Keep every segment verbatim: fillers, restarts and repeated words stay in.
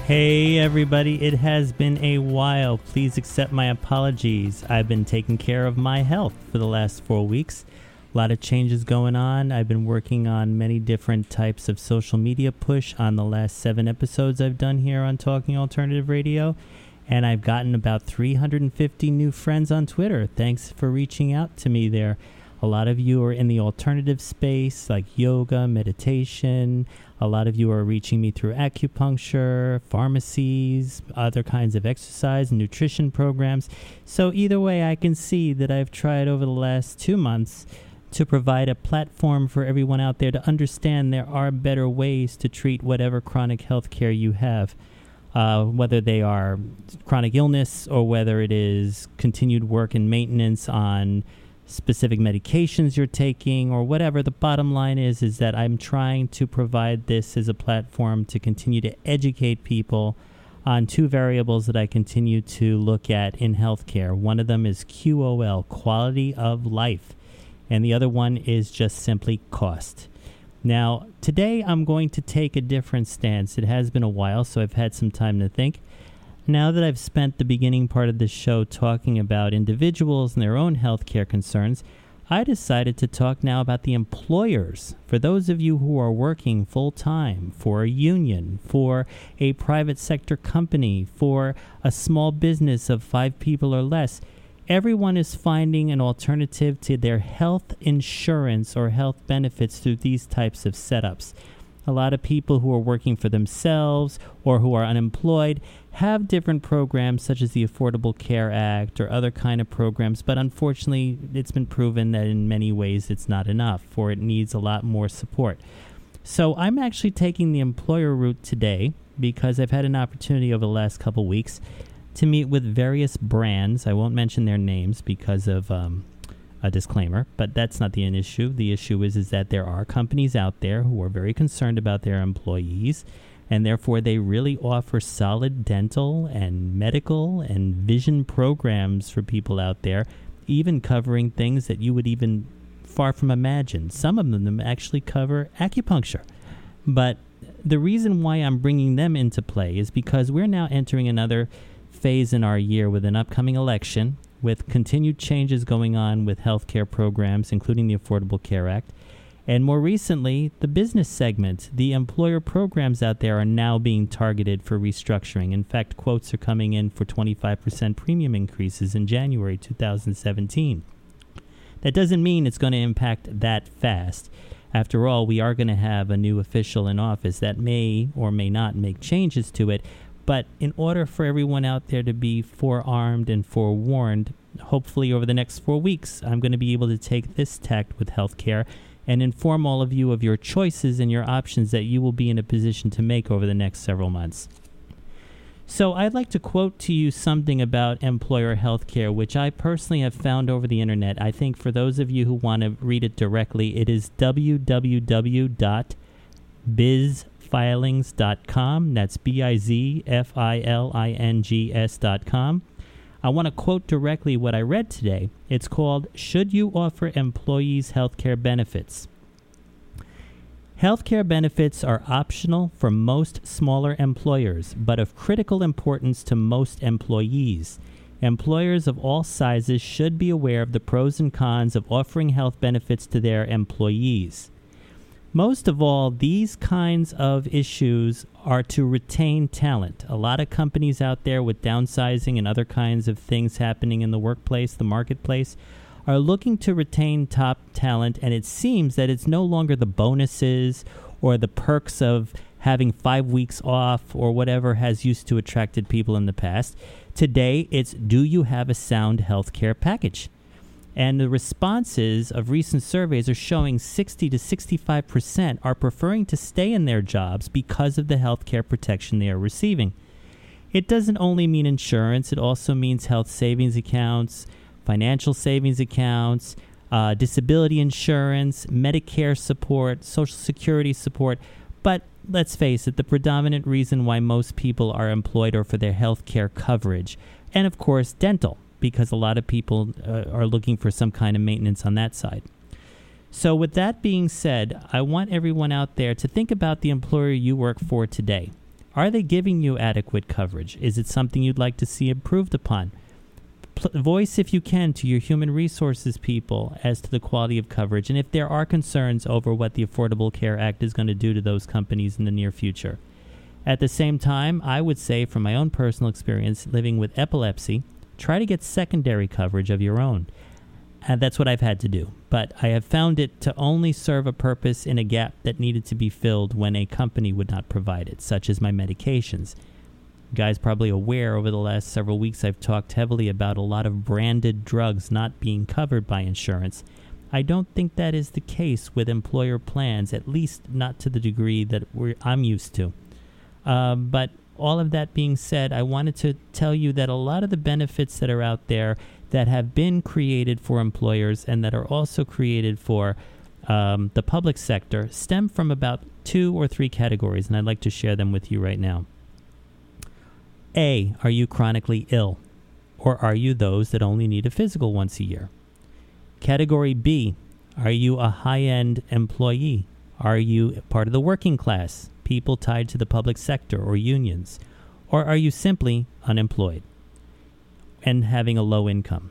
Hey everybody, it has been a while. Please accept my apologies. I've been taking care of my health for the last four weeks. A lot of changes going on. I've been working on many different types of social media push on the last seven episodes I've done here on Talking Alternative Radio. And I've gotten about three hundred fifty new friends on Twitter. Thanks for reaching out to me there. A lot of you are in the alternative space, like yoga, meditation. A lot of you are reaching me through acupuncture, pharmacies, other kinds of exercise and nutrition programs. So either way, I can see that I've tried over the last two months to provide a platform for everyone out there to understand there are better ways to treat whatever chronic health care you have. Uh, whether they are chronic illness or whether it is continued work and maintenance on specific medications you're taking or whatever, the bottom line is is that I'm trying to provide this as a platform to continue to educate people on two variables that I continue to look at in healthcare. One of them is Q O L, quality of life, and the other one is just simply cost. Now, today I'm going to take a different stance. It has been a while, so I've had some time to think. Now that I've spent the beginning part of this show talking about individuals and their own healthcare concerns, I decided to talk now about the employers. For those of you who are working full-time for a union, for a private sector company, for a small business of five people or less, everyone is finding an alternative to their health insurance or health benefits through these types of setups. A lot of people who are working for themselves or who are unemployed have different programs such as the Affordable Care Act or other kind of programs, but unfortunately it's been proven that in many ways it's not enough, or it needs a lot more support. So I'm actually taking the employer route today because I've had an opportunity over the last couple weeks to meet with various brands. I won't mention their names because of um, a disclaimer, but that's not the issue. The issue is, is that there are companies out there who are very concerned about their employees, and therefore they really offer solid dental and medical and vision programs for people out there, even covering things that you would even far from imagine. Some of them actually cover acupuncture. But the reason why I'm bringing them into play is because we're now entering another phase in our year with an upcoming election, with continued changes going on with healthcare programs, including the Affordable Care Act. And more recently, the business segment, the employer programs out there are now being targeted for restructuring. In fact, quotes are coming in for twenty-five percent premium increases in January two thousand seventeen. That doesn't mean it's going to impact that fast. After all, we are going to have a new official in office that may or may not make changes to it. But in order for everyone out there to be forearmed and forewarned, hopefully over the next four weeks, I'm going to be able to take this tact with healthcare and inform all of you of your choices and your options that you will be in a position to make over the next several months. So I'd like to quote to you something about employer healthcare, which I personally have found over the internet. I think for those of you who want to read it directly, it is w w w dot biz filings dot com. That's B I Z F I L I N G S dot com. I want to quote directly what I read today. It's called, "Should You Offer Employees Healthcare Benefits?" Healthcare benefits are optional for most smaller employers, but of critical importance to most employees. Employers of all sizes should be aware of the pros and cons of offering health benefits to their employees. Most of all, these kinds of issues are to retain talent. A lot of companies out there with downsizing and other kinds of things happening in the workplace, the marketplace, are looking to retain top talent, and it seems that it's no longer the bonuses or the perks of having five weeks off or whatever has used to attracted people in the past. Today, it's, do you have a sound healthcare package? And the responses of recent surveys are showing sixty to sixty-five percent are preferring to stay in their jobs because of the health care protection they are receiving. It doesn't only mean insurance, it also means health savings accounts, financial savings accounts, uh, disability insurance, Medicare support, Social Security support. But let's face it, the predominant reason why most people are employed are for their health care coverage. And of course, dental, because a lot of people uh, are looking for some kind of maintenance on that side. So with that being said, I want everyone out there to think about the employer you work for today. Are they giving you adequate coverage? Is it something you'd like to see improved upon? Pl- voice, if you can, to your human resources people as to the quality of coverage, and if there are concerns over what the Affordable Care Act is going to do to those companies in the near future. At the same time, I would say, from my own personal experience living with epilepsy, try to get secondary coverage of your own. And that's what I've had to do. But I have found it to only serve a purpose in a gap that needed to be filled when a company would not provide it, such as my medications. You guys probably aware over the last several weeks I've talked heavily about a lot of branded drugs not being covered by insurance. I don't think that is the case with employer plans, at least not to the degree that we're, I'm used to. Um, but all of that being said, I wanted to tell you that a lot of the benefits that are out there that have been created for employers and that are also created for um, the public sector stem from about two or three categories, and I'd like to share them with you right now. A, are you chronically ill? Or are you those that only need a physical once a year? Category B, are you a high-end employee? Are you part of the working class, people tied to the public sector or unions? Or are you simply unemployed and having a low income?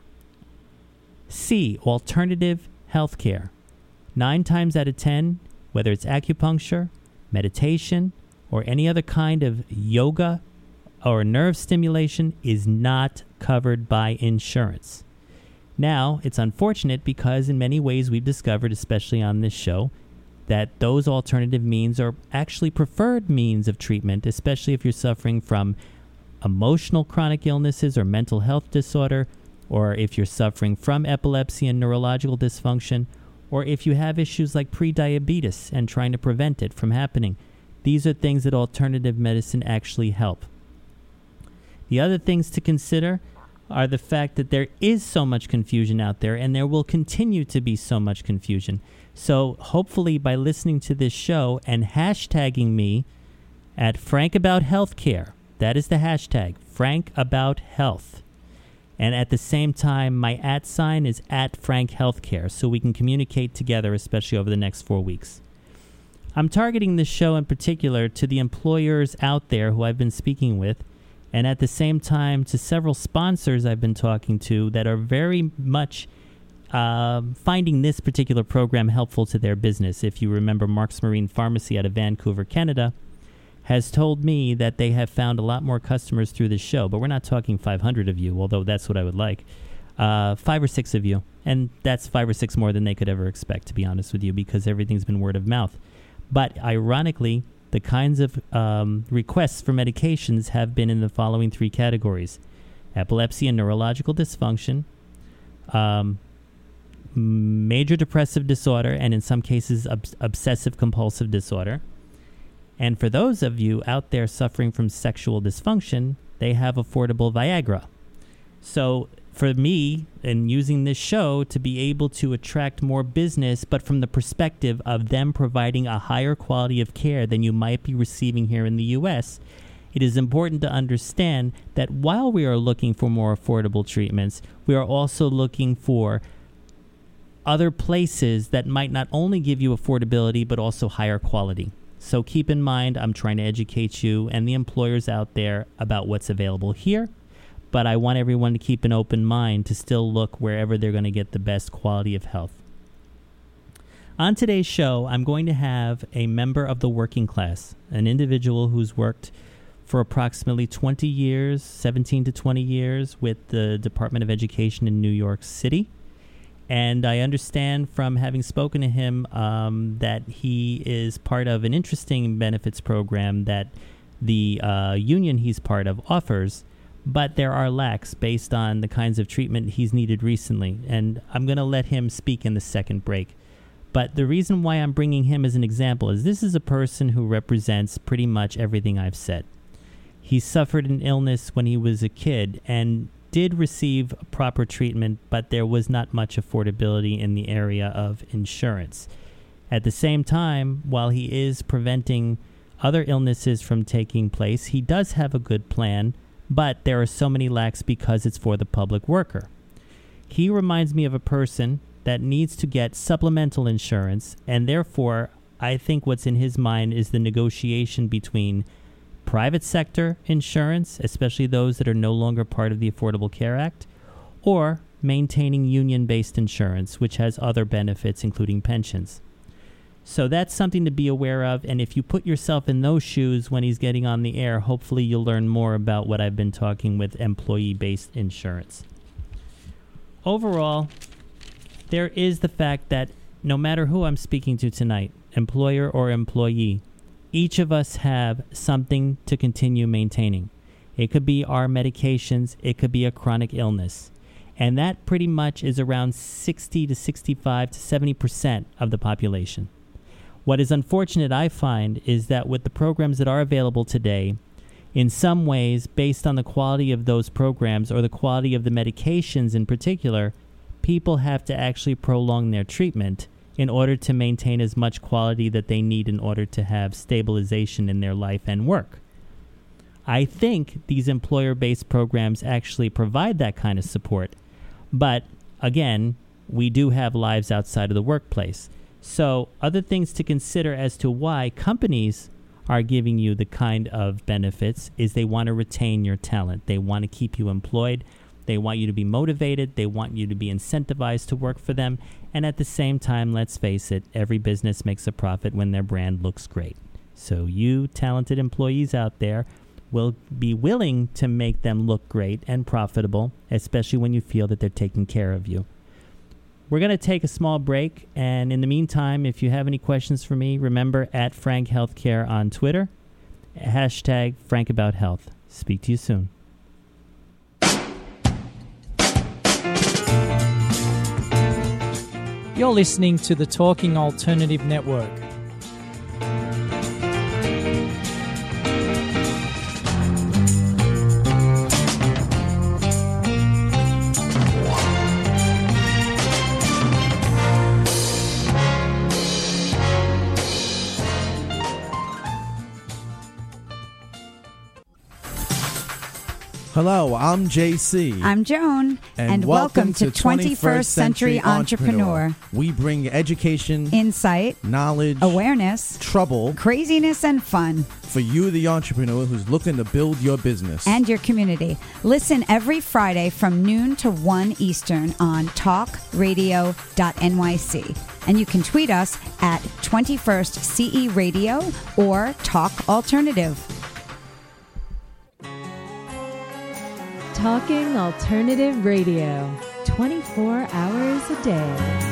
C, alternative health care. Nine times out of ten, whether it's acupuncture, meditation, or any other kind of yoga or nerve stimulation, is not covered by insurance. Now, it's unfortunate because in many ways we've discovered, especially on this show, that those alternative means are actually preferred means of treatment, especially if you're suffering from emotional chronic illnesses or mental health disorder, or if you're suffering from epilepsy and neurological dysfunction, or if you have issues like prediabetes and trying to prevent it from happening. These are things that alternative medicine actually help. The other things to consider are the fact that there is so much confusion out there, and there will continue to be so much confusion. So hopefully by listening to this show and hashtagging me at Frank About Healthcare, that is the hashtag, Frank About Health. And at the same time, my at sign is at Frank Healthcare, so we can communicate together, especially over the next four weeks. I'm targeting this show in particular to the employers out there who I've been speaking with, and at the same time to several sponsors I've been talking to that are very much uh, finding this particular program helpful to their business. If you remember, Mark's Marine Pharmacy out of Vancouver, Canada, has told me that they have found a lot more customers through this show. But we're not talking five hundred of you, although that's what I would like. Uh, five or six of you. And that's five or six more than they could ever expect, to be honest with you, because everything's been word of mouth. But ironically, the kinds of um, requests for medications have been in the following three categories: epilepsy and neurological dysfunction, um, major depressive disorder, and in some cases ob- obsessive compulsive disorder. And for those of you out there suffering from sexual dysfunction, they have affordable Viagra. So for me, in using this show to be able to attract more business, but from the perspective of them providing a higher quality of care than you might be receiving here in the U S, it is important to understand that while we are looking for more affordable treatments, we are also looking for other places that might not only give you affordability, but also higher quality. So keep in mind, I'm trying to educate you and the employers out there about what's available here, but I want everyone to keep an open mind to still look wherever they're going to get the best quality of health. On today's show, I'm going to have a member of the working class, an individual who's worked for approximately twenty years, seventeen to twenty years with the Department of Education in New York City. And I understand from having spoken to him um, that he is part of an interesting benefits program that the uh, union he's part of offers, but there are lacks based on the kinds of treatment he's needed recently. And I'm going to let him speak in the second break. But the reason why I'm bringing him as an example is this is a person who represents pretty much everything I've said. He suffered an illness when he was a kid and did receive proper treatment, but there was not much affordability in the area of insurance. At the same time, while he is preventing other illnesses from taking place, he does have a good plan, but there are so many lacks because it's for the public worker. He reminds me of a person that needs to get supplemental insurance, and therefore I think what's in his mind is the negotiation between private sector insurance, especially those that are no longer part of the Affordable Care Act, or maintaining union-based insurance, which has other benefits, including pensions. So that's something to be aware of, and if you put yourself in those shoes when he's getting on the air, hopefully you'll learn more about what I've been talking with employee-based insurance. Overall, there is the fact that no matter who I'm speaking to tonight, employer or employee, each of us have something to continue maintaining. It could be our medications, it could be a chronic illness. And that pretty much is around sixty to sixty-five to seventy percent of the population. What is unfortunate, I find, is that with the programs that are available today, in some ways, based on the quality of those programs or the quality of the medications in particular, people have to actually prolong their treatment in order to maintain as much quality that they need in order to have stabilization in their life and work. I think these employer-based programs actually provide that kind of support. But again, we do have lives outside of the workplace. So other things to consider as to why companies are giving you the kind of benefits is they want to retain your talent. They want to keep you employed. They want you to be motivated. They want you to be incentivized to work for them. And at the same time, let's face it, every business makes a profit when their brand looks great. So you talented employees out there will be willing to make them look great and profitable, especially when you feel that they're taking care of you. We're going to take a small break, and in the meantime, if you have any questions for me, remember at Frank Healthcare on Twitter, hashtag Frank About Health. Speak to you soon. You're listening to the Talking Alternative Network. Hello, I'm J C. I'm Joan. And, and welcome, welcome to twenty-first Century Entrepreneur. Entrepreneur. We bring education, insight, knowledge, awareness, trouble, craziness, and fun for you, the entrepreneur who's looking to build your business and your community. Listen every Friday from noon to one Eastern on talk radio dot N Y C. And you can tweet us at twenty-first C E Radio or Talk Alternative. Talking Alternative Radio, twenty-four hours a day.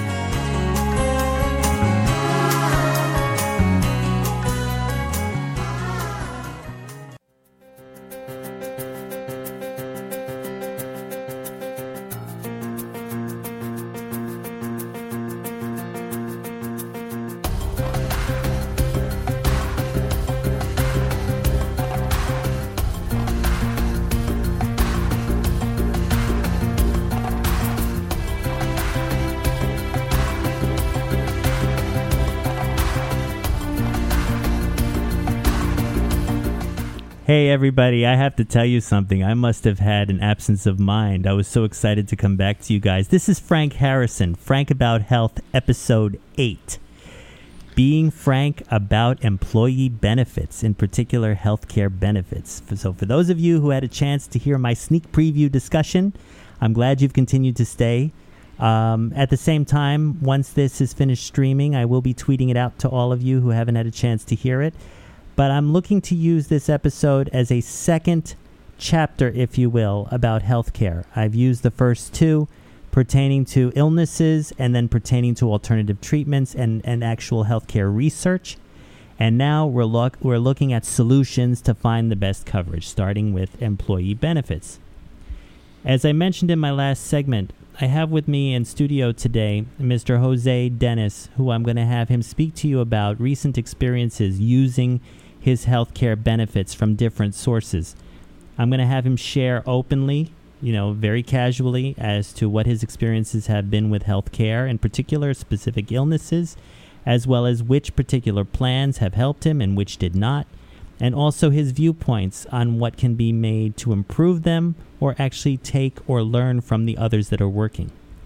Hey everybody, I have to tell you something. I must have had an absence of mind. I was so excited to come back to you guys. This is Frank Harrison, Frank About Health, episode eight. Being frank about employee benefits, in particular healthcare benefits. So for those of you who had a chance to hear my sneak preview discussion, I'm glad you've continued to stay. Um, at the same time, once this is finished streaming, I will be tweeting it out to all of you who haven't had a chance to hear it. But I'm looking to use this episode as a second chapter, if you will, about healthcare. I've used the first two pertaining to illnesses and then pertaining to alternative treatments and, and actual healthcare research. And now we're, look, we're looking at solutions to find the best coverage, starting with employee benefits. As I mentioned in my last segment, I have with me in studio today Mister Jose Dennis, who I'm going to have him speak to you about recent experiences using his healthcare benefits from different sources. I'm going to have him share openly, you know, very casually as to what his experiences have been with healthcare, in particular specific illnesses, as well as which particular plans have helped him and which did not, and also his viewpoints on what can be made to improve them or actually take or learn from the others that are working.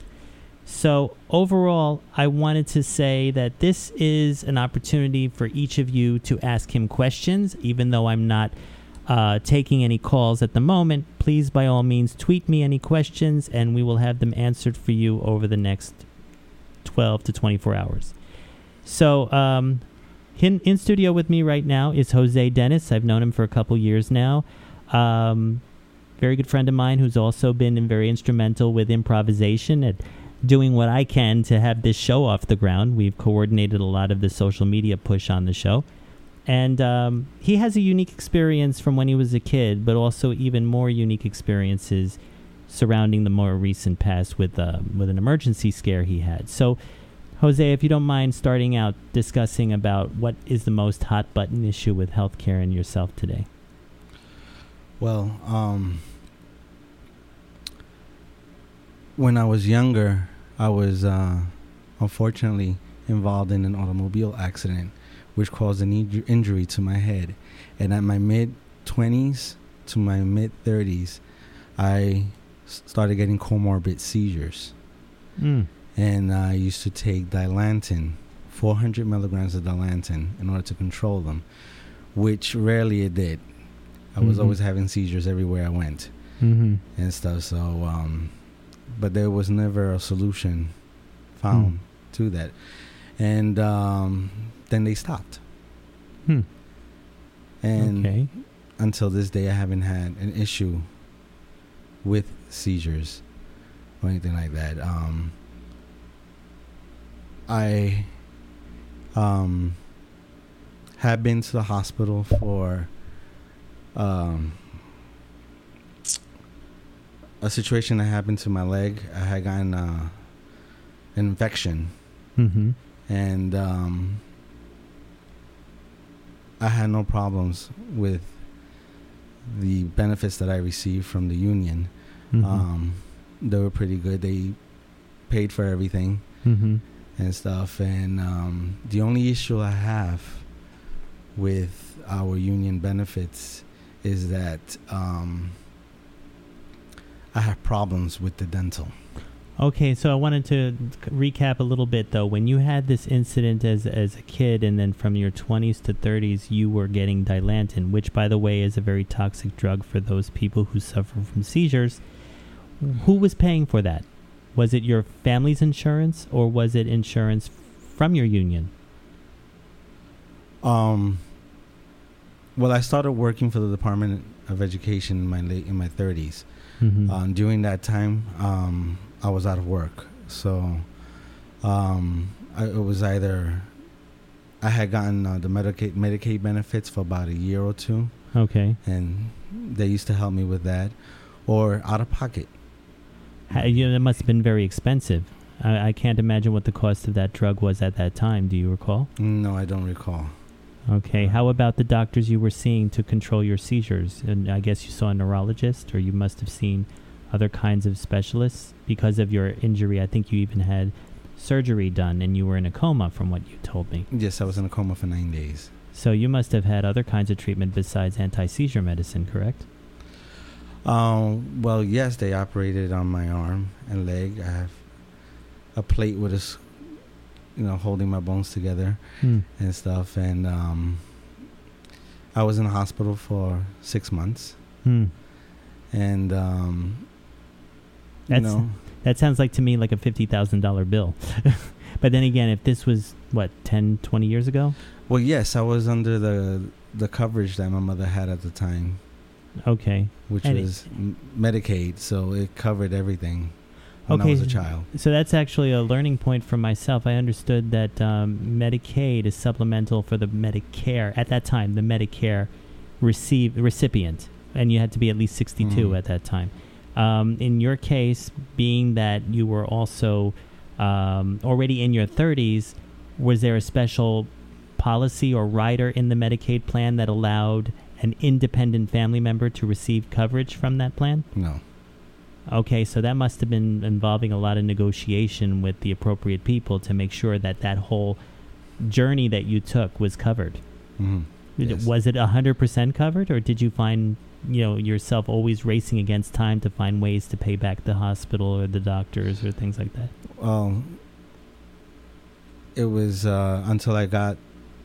So overall, I wanted to say that this is an opportunity for each of you to ask him questions, even though I'm not uh, taking any calls at the moment. Please, by all means, tweet me any questions, and we will have them answered for you over the next twelve to twenty-four hours. So, um, in, in studio with me right now is Jose Dennis. I've known him for a couple years now. Um, very good friend of mine who's also been very instrumental with improvisation and doing what I can to have this show off the ground. We've coordinated a lot of the social media push on the show. And um, he has a unique experience from when he was a kid, but also even more unique experiences surrounding the more recent past with uh, with an emergency scare he had. So, Jose, if you don't mind starting out discussing about what is the most hot button issue with healthcare and yourself today. Well, um, when I was younger, I was uh, unfortunately involved in an automobile accident, which caused an inj- injury to my head. And at my mid-twenties to my mid-thirties, I s- started getting comorbid seizures. Mm. And I used to take Dilantin, four hundred milligrams of Dilantin, in order to control them, which rarely it did. I was Mhm. always having seizures everywhere I went Mm-hmm. and stuff. So, um, but there was never a solution found Mm. to that. And um, then they stopped. Hmm. And Okay. until this day, I haven't had an issue with seizures or anything like that. Um, I um, have been to the hospital for um, a situation that happened to my leg. I had gotten uh, an infection, Mm-hmm. and um, I had no problems with the benefits that I received from the union. Mm-hmm. Um, they were pretty good. They paid for everything mm-hmm. and stuff. And um, the only issue I have with our union benefits is that um, I have problems with the dental. Okay, so I wanted to c- recap a little bit, though. When you had this incident as as a kid, and then from your twenties to thirties, you were getting Dilantin, which, by the way, is a very toxic drug for those people who suffer from seizures. Who was paying for that? Was it your family's insurance, or was it insurance from your union? Um. Well, I started working for the Department of Education in my late in my thirties. Mm-hmm. Um, during that time, um, I was out of work, so um, I, it was either I had gotten uh, the Medicaid Medicaid benefits for about a year or two, Okay. and they used to help me with that, or out of pocket. Ha- you know, that must have been very expensive. I, I can't imagine what the cost of that drug was at that time. Do you recall? No, I don't recall. Okay. How about the doctors you were seeing to control your seizures? And I guess you saw a neurologist, or you must have seen other kinds of specialists because of your injury. I think you even had surgery done, and you were in a coma, from what you told me. Yes, I was in a coma for nine days. So you must have had other kinds of treatment besides anti-seizure medicine, correct? Um, well, yes, they operated on my arm and leg. I have a plate with a, s- you know, holding my bones together Hmm. and stuff. And um, I was in the hospital for six months. Hmm. And, um, you That's know, that sounds like to me like a fifty thousand dollar bill. But then again, if this was what ten, twenty years ago, well, yes, I was under the the coverage that my mother had at the time, okay. which And it- was m- Medicaid, so it covered everything when Okay. I was a child. So that's actually a learning point for myself. I understood that um, Medicaid is supplemental for the Medicare at that time. The Medicare receive recipient, and you had to be at least sixty-two Mhm. at that time. Um, in your case, being that you were also um, already in your thirties, was there a special policy or rider in the Medicaid plan that allowed an independent family member to receive coverage from that plan? No. Okay, so that must have been involving a lot of negotiation with the appropriate people to make sure that that whole journey that you took was covered. Mm-hmm. Yes. Was it one hundred percent covered, or did you find, you know, yourself always racing against time to find ways to pay back the hospital or the doctors or things like that? Well, it was uh, until I got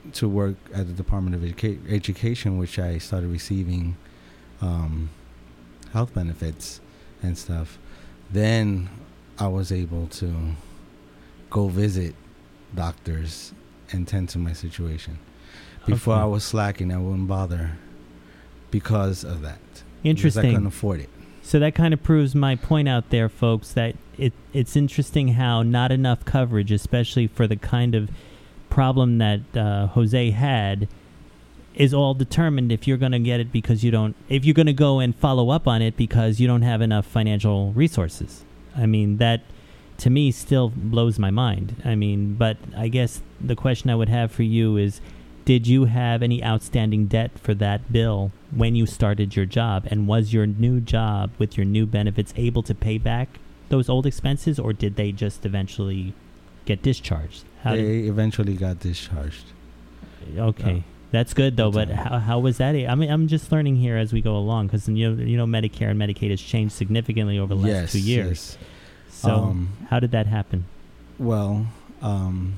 to work at the Department of Educa- Education, which I started receiving um, health benefits and stuff. Then I was able to go visit doctors and tend to my situation. Before Okay. I was slacking, I wouldn't bother because of that. Interesting. Because I couldn't afford it. So that kind of proves my point out there, folks, that it it's interesting how not enough coverage, especially for the kind of problem that uh, Jose had, is all determined if you're going to get it because you don't, if you're going to go and follow up on it because you don't have enough financial resources. I mean, that to me still blows my mind. I mean, but I guess the question I would have for you is, did you have any outstanding debt for that bill when you started your job? And was your new job with your new benefits able to pay back those old expenses, or did they just eventually get discharged? How They eventually got discharged. did, okay. Yeah. That's good, though, but That's all how, right. how was that? I mean, I'm just learning here as we go along, because you know, you know, Medicare and Medicaid has changed significantly over the last Yes, two years. yes. So Um, how did that happen? Well, um,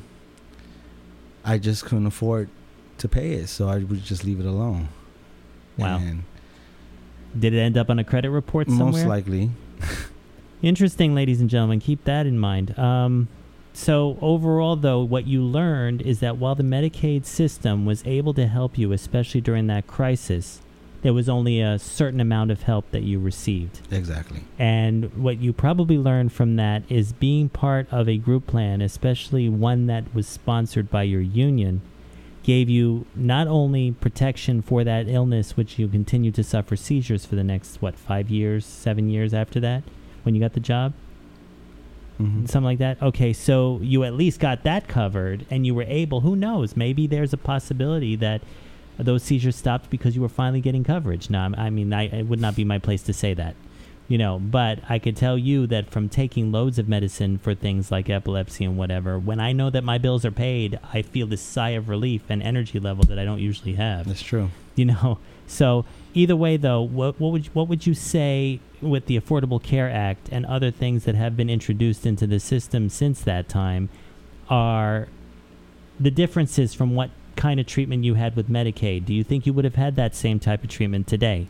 I just couldn't afford to pay it, so I would just leave it alone. Wow. And Did it end up on a credit report somewhere? most likely, Interesting, ladies and gentlemen. Keep that in mind. Um, so overall, though, what you learned is that while the Medicaid system was able to help you, especially during that crisis, there was only a certain amount of help that you received. exactly. And what you probably learned from that is being part of a group plan, especially one that was sponsored by your union, gave you not only protection for that illness, which you continued to suffer seizures for the next, what, five years, seven years after that, when you got the job? Mhm. Something like that. Okay, so you at least got that covered, and you were able, who knows, maybe there's a possibility that those seizures stopped because you were finally getting coverage. Now, I'm- I mean, I, it would not be my place to say that, you know, but I could tell you that from taking loads of medicine for things like epilepsy and whatever, when I know that my bills are paid, I feel this sigh of relief and energy level that I don't usually have. That's true. You know, so either way, though, what, what would what would you say with the Affordable Care Act and other things that have been introduced into the system since that time are the differences from what kind of treatment you had with Medicaid? Do you think you would have had that same type of treatment today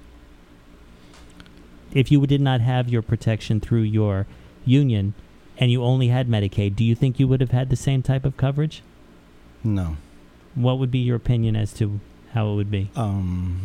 if you did not have your protection through your union and you only had Medicaid? Do you think you would have had the same type of coverage? No. What would be your opinion as to how it would be? Um,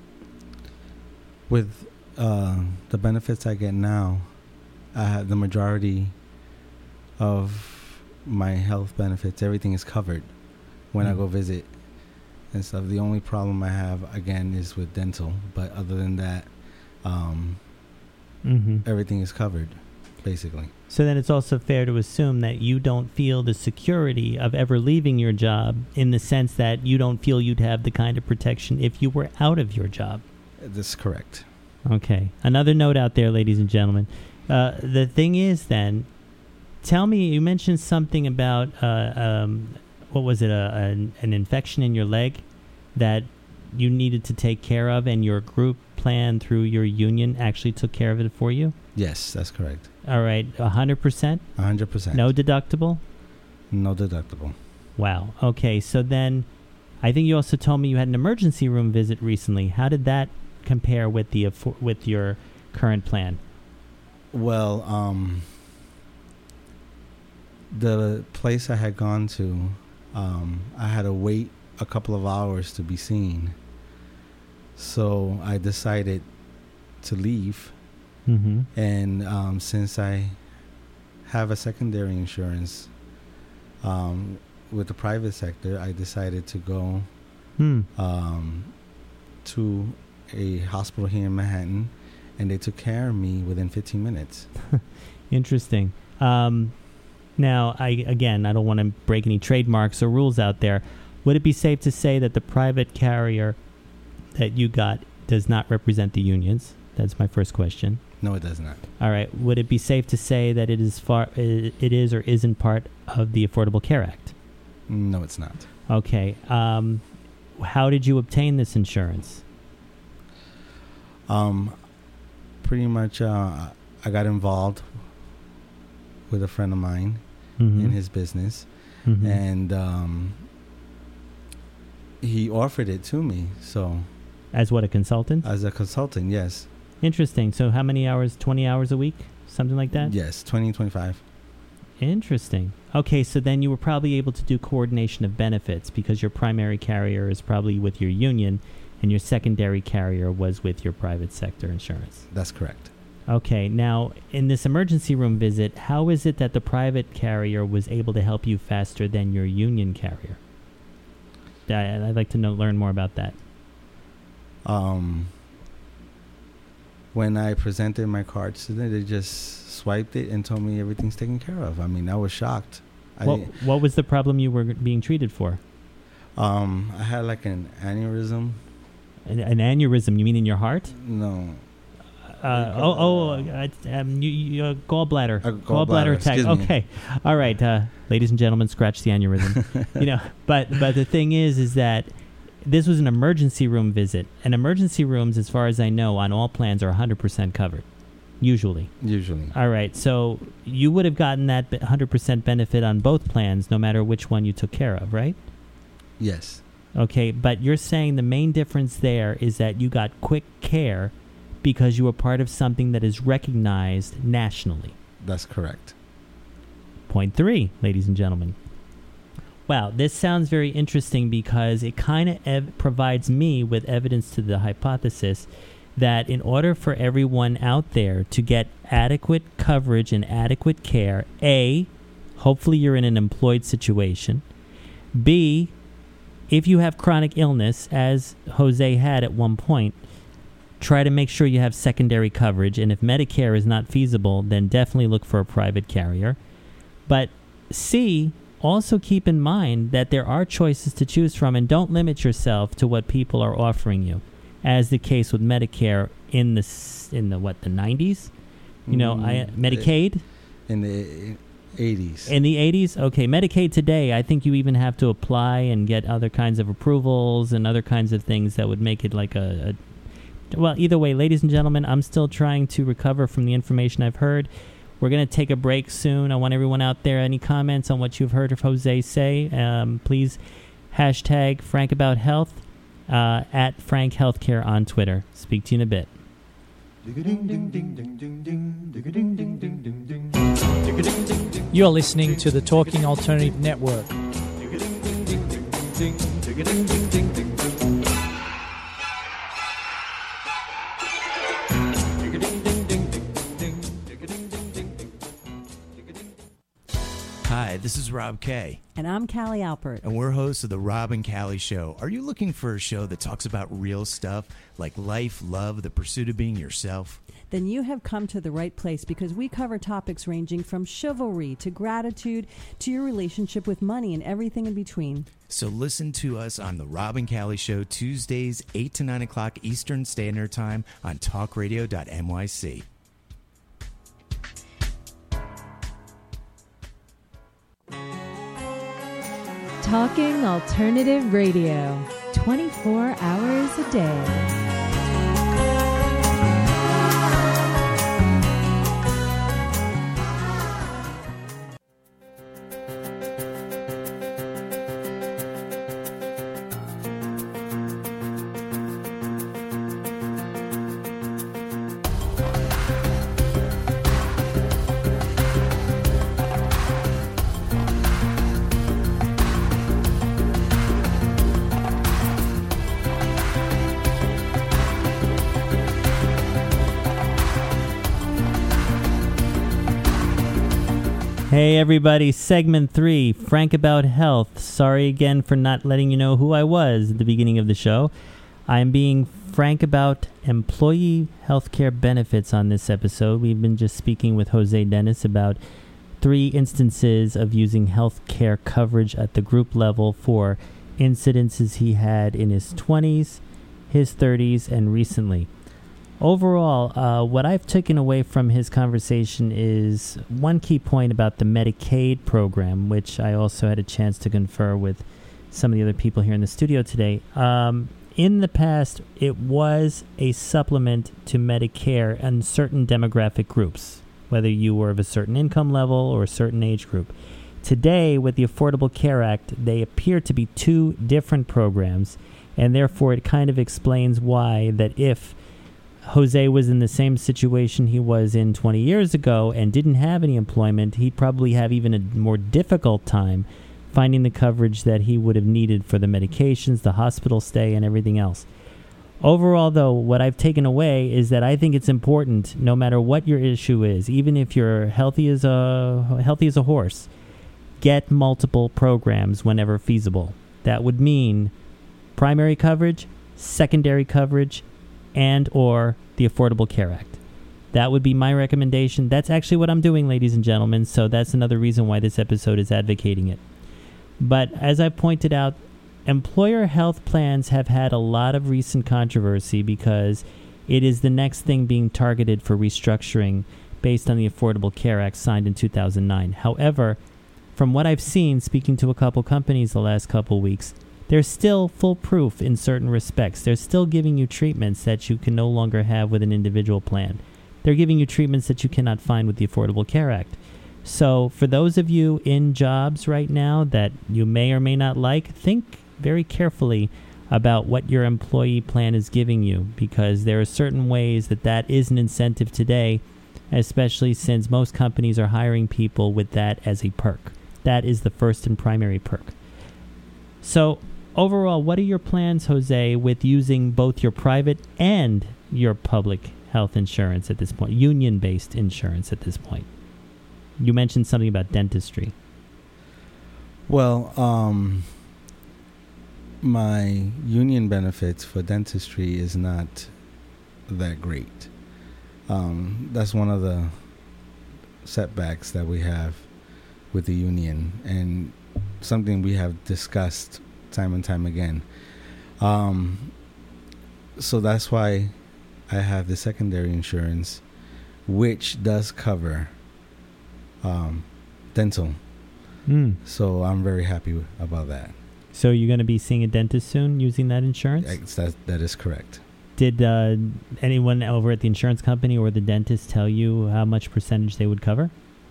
with uh, the benefits I get now, I have the majority of my health benefits. Everything is covered when I Mm. go visit and stuff. The only problem I have, again, is with dental. But other than that, um, Mm-hmm. everything is covered, basically. So then it's also fair to assume that you don't feel the security of ever leaving your job, in the sense that you don't feel you'd have the kind of protection if you were out of your job. That's correct. Okay. Another note out there, ladies and gentlemen. Uh, the thing is then, tell me, you mentioned something about, uh, um, what was it, a, an, an infection in your leg that you needed to take care of, and your group plan through your union actually took care of it for you? Yes, that's correct. All right. one hundred percent? one hundred percent. No deductible? No deductible. Wow. Okay. So then I think you also told me you had an emergency room visit recently. How did that compare with the affo- with your current plan? Well, um, the place I had gone to, um, I had to wait a couple of hours to be seen. So I decided to leave. Mm-hmm. And um, since I have a secondary insurance um, with the private sector, I decided to go Hmm. um, to a hospital here in Manhattan, and they took care of me within fifteen minutes. Interesting. Um, now, I again, I don't want to break any trademarks or rules out there. Would it be safe to say that the private carrier that you got does not represent the unions? That's my first question. No, it does not. All right. Would it be safe to say that it is far, it is or isn't part of the Affordable Care Act? No, it's not. Okay. Um, how did you obtain this insurance? Um, pretty much, uh, I got involved with a friend of mine Mm-hmm. in his business, Mhm. and um, He offered it to me, so As what, a consultant? as a consultant, yes. Interesting. So how many hours? twenty hours a week? Something like that? Yes, twenty, twenty-five. Interesting. Okay, so then you were probably able to do coordination of benefits because your primary carrier is probably with your union and your secondary carrier was with your private sector insurance. That's correct. Okay, now in this emergency room visit, how is it that the private carrier was able to help you faster than your union carrier? I- I'd like to know, learn more about that. Um, when I presented my cards to them, they just swiped it and told me everything's taken care of. I mean, I was shocked. I What, didn't- what was the problem you were being treated for? um, I had like an aneurysm. An, an aneurysm, you mean in your heart? No, Uh, oh, oh, uh, um, you, you, uh, gallbladder. A gallbladder, gallbladder attack. excuse me. Okay, all right, uh, ladies and gentlemen, scratch the aneurysm. you know, but but the thing is, is that this was an emergency room visit, and emergency rooms, as far as I know, on all plans are one hundred percent covered, usually. usually. All right, so you would have gotten that one hundred percent benefit on both plans, no matter which one you took care of, right? Yes. Okay, but you're saying the main difference there is that you got quick care because you were part of something that is recognized nationally. That's correct. Point three, ladies and gentlemen. Wow, this sounds very interesting because it kind of ev- provides me with evidence to the hypothesis that in order for everyone out there to get adequate coverage and adequate care, A, hopefully you're in an employed situation. B, if you have chronic illness, as Jose had at one point, try to make sure you have secondary coverage. And if Medicare is not feasible, then definitely look for a private carrier. But C, also keep in mind that there are choices to choose from, and don't limit yourself to what people are offering you, as the case with Medicare in the s- in the what the nineties. You know, I, Mm, Medicaid. In the eighties. In the eighties? Okay, Medicaid today, I think you even have to apply and get other kinds of approvals and other kinds of things that would make it like a, a... Well, either way, ladies and gentlemen, I'm still trying to recover from the information I've heard. We're going to take a break soon. I want everyone out there, any comments on what you've heard of Jose say, um, please hashtag Frank About Health uh, at Frank Healthcare on Twitter. Speak to you in a bit. You're listening to the Talking Alternative Network. Hi, this is Rob Kay, And I'm Callie Alpert. and we're hosts of The Rob and Callie Show. Are you looking for a show that talks about real stuff like life, love, the pursuit of being yourself? Then you have come to the right place because we cover topics ranging from chivalry to gratitude to your relationship with money and everything in between. So listen to us on The Rob and Callie Show, Tuesdays, eight to nine o'clock Eastern Standard Time on talk radio dot N Y C. Talking Alternative Radio, twenty-four hours a day. Hey everybody, segment three, Frank About Health. Sorry again for not letting you know who I was at the beginning of the show. I'm being frank about employee healthcare benefits on this episode. We've been just speaking with Jose Dennis about three instances of using healthcare coverage at the group level for incidences he had in his twenties, his thirties, and recently. Overall, uh, what I've taken away from his conversation is one key point about the Medicaid program, which I also had a chance to confer with some of the other people here in the studio today. Um, in the past, it was a supplement to Medicare and certain demographic groups, whether you were of a certain income level or a certain age group. Today, with the Affordable Care Act, they appear to be two different programs, and therefore it kind of explains why that if Jose was in the same situation he was in twenty years ago and didn't have any employment, he'd probably have even a more difficult time finding the coverage that he would have needed for the medications, the hospital stay, and everything else. Overall, though, what I've taken away is that I think it's important, no matter what your issue is, even if you're healthy as a healthy as a horse, get multiple programs whenever feasible. That would mean primary coverage, secondary coverage, and or the Affordable Care Act. That would be my recommendation. That's actually what I'm doing, ladies and gentlemen, so that's another reason why this episode is advocating it. But as I pointed out, employer health plans have had a lot of recent controversy because it is the next thing being targeted for restructuring based on the Affordable Care Act signed in two thousand nine. However, from what I've seen, speaking to a couple companies the last couple weeks, they're still foolproof in certain respects. They're still giving you treatments that you can no longer have with an individual plan. They're giving you treatments that you cannot find with the Affordable Care Act. So for those of you in jobs right now that you may or may not like, think very carefully about what your employee plan is giving you, because there are certain ways that that is an incentive today, especially since most companies are hiring people with that as a perk. That is the first and primary perk. So overall, what are your plans, Jose, with using both your private and your public health insurance at this point, union-based insurance at this point? You mentioned something about dentistry. Well, um, my union benefits for dentistry is not that great. Um, that's one of the setbacks that we have with the union, and something we have discussed time and time again. Um, so that's why I have the secondary insurance, which does cover um, dental. Mm. So I'm very happy about that. So you're going to be seeing a dentist soon using that insurance? Yes, that, that is correct. Did uh, anyone over at the insurance company or the dentist tell you how much percentage they would cover?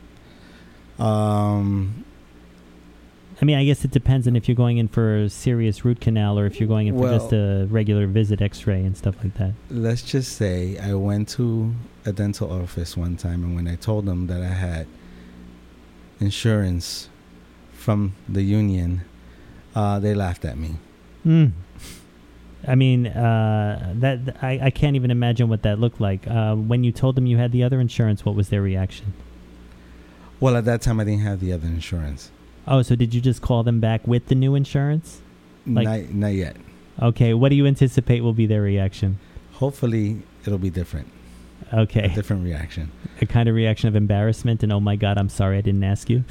Um, I mean, I guess it depends on if you're going in for a serious root canal or if you're going in for well, just a regular visit, x-ray and stuff like that. Let's just say I went to a dental office one time, and when I told them that I had insurance from the union, uh, they laughed at me. Mm. I mean, uh, that I, I can't even imagine what that looked like. Uh, when you told them you had the other insurance, what was their reaction? Well, at that time, I didn't have the other insurance. Oh, so did you just call them back with the new insurance? Like, not, not yet. Okay, what do you anticipate will be their reaction? Hopefully, it'll be different. Okay. A different reaction. A kind of reaction of embarrassment and, oh my God, I'm sorry I didn't ask you.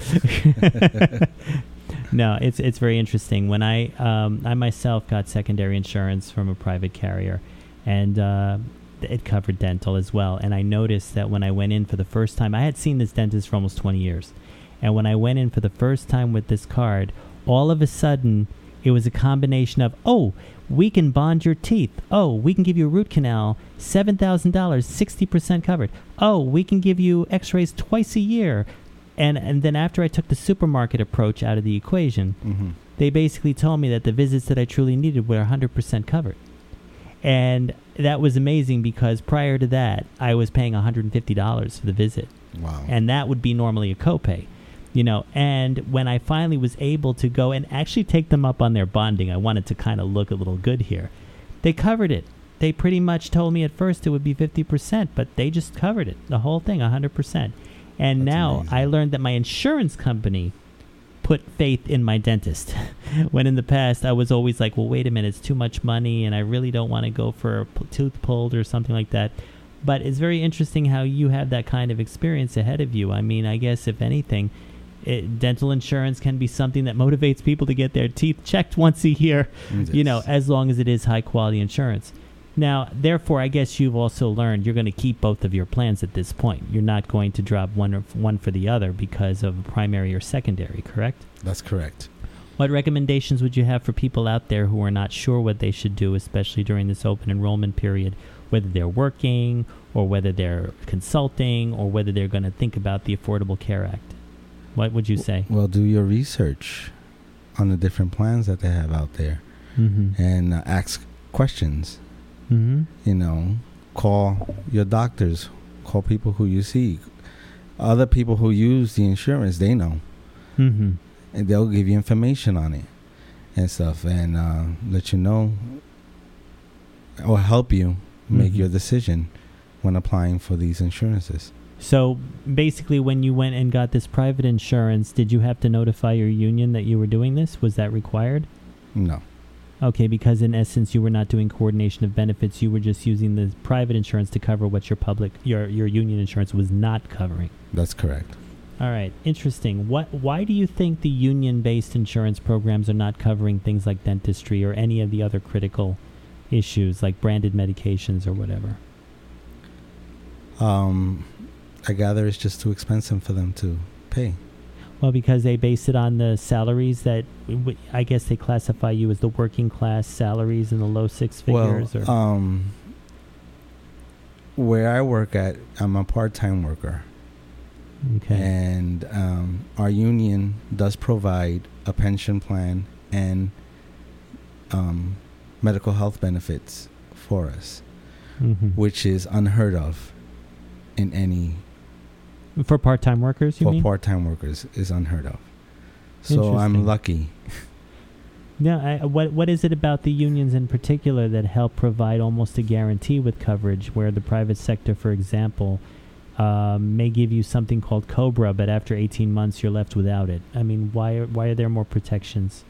No, it's it's very interesting. When I um, I myself got secondary insurance from a private carrier, and uh, it covered dental as well. And I noticed that when I went in for the first time, I had seen this dentist for almost twenty years. And when I went in for the first time with this card, all of a sudden, it was a combination of, oh, we can bond your teeth. Oh, we can give you a root canal, seven thousand dollars, sixty percent covered. Oh, we can give you x-rays twice a year. And and then after I took the supermarket approach out of the equation, mm-hmm. they basically told me that the visits that I truly needed were one hundred percent covered. And that was amazing because prior to that, I was paying one hundred fifty dollars for the visit. Wow. And that would be normally a copay. You know, and when I finally was able to go and actually take them up on their bonding, I wanted to kind of look a little good here. They covered it. They pretty much told me at first it would be fifty percent, but they just covered it, the whole thing, one hundred percent. And That's now amazing. I learned that my insurance company put faith in my dentist. When in the past I was always like, well, wait a minute, it's too much money and I really don't want to go for a p- tooth pulled or something like that. But it's very interesting how you have that kind of experience ahead of you. I mean, I guess if anything, it, dental insurance can be something that motivates people to get their teeth checked once a year, Yes. you know, as long as it is high quality insurance. Now, therefore, I guess you've also learned you're going to keep both of your plans at this point. You're not going to drop one or one for the other because of primary or secondary, correct? That's correct. What recommendations would you have for people out there who are not sure what they should do, especially during this open enrollment period, whether they're working or whether they're consulting or whether they're going to think about the Affordable Care Act? What would you say? Well, do your research on the different plans that they have out there, Mm-hmm. and uh, ask questions. Mm-hmm. You know, call your doctors, call people who you see, other people who use the insurance. They know, Mm-hmm. and they'll give you information on it and stuff, and uh, let you know or help you make Mhm. your decision when applying for these insurances. So basically, when you went and got this private insurance, did you have to notify your union that you were doing this? Was that required? No, Okay, because in essence, you were not doing coordination of benefits. You were just using the private insurance to cover what your public, your your union insurance was not covering. that's correct. All right, interesting. What? Why do you think the union-based insurance programs are not covering things like dentistry or any of the other critical issues like branded medications or whatever? Um, I gather it's just too expensive for them to pay. Well, because they base it on the salaries that w- I guess they classify you as the working class salaries in the low six figures. Well, or um, where I work at, I'm a part-time worker, okay, and um, our union does provide a pension plan and um, medical health benefits for us, hmm which is unheard of in any for part-time workers. You for mean? part-time workers is unheard of. So Interesting. I'm lucky. No, I, what what is it about the unions in particular that help provide almost a guarantee with coverage, where the private sector, for example, um, may give you something called COBRA, but after eighteen months you're left without it? I mean, why are, why are there more protections?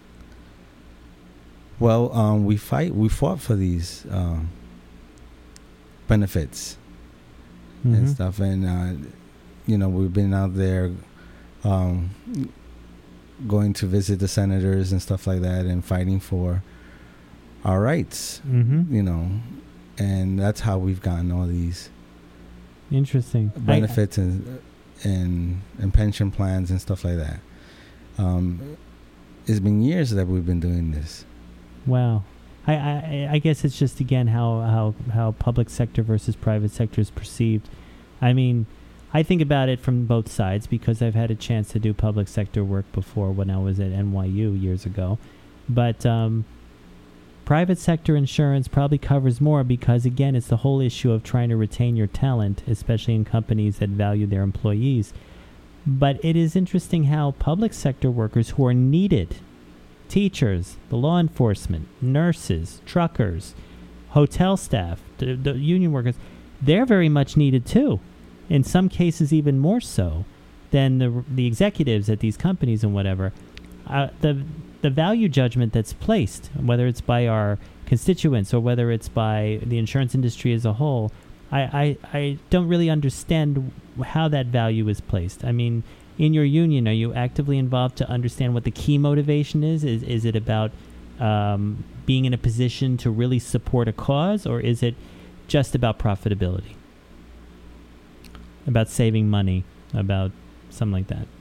Well, um, we fight. We fought for these uh, benefits and Mhm. stuff, and uh, you know, we've been out there um, going to visit the senators and stuff like that, and fighting for our rights. Mm-hmm. You know, and that's how we've gotten all these Interesting. I- benefits and and and pension plans and stuff like that. Um, it's been years that we've been doing this. Wow. I, I, I guess it's just, again, how, how, how public sector versus private sector is perceived. I mean, I think about it from both sides because I've had a chance to do public sector work before when I was at N Y U years ago. But um, private sector insurance probably covers more because, again, it's the whole issue of trying to retain your talent, especially in companies that value their employees. But it is interesting how public sector workers who are needed, teachers, the law enforcement, nurses, truckers, hotel staff, the, the union workers, they're very much needed too. In some cases, even more so than the the executives at these companies and whatever. Uh, the the value judgment that's placed, whether it's by our constituents or whether it's by the insurance industry as a whole, I, I, I don't really understand how that value is placed. I mean, in your union, are you actively involved to understand what the key motivation is? Is is it about um, being in a position to really support a cause, or is it just about profitability? About saving money, about something like that?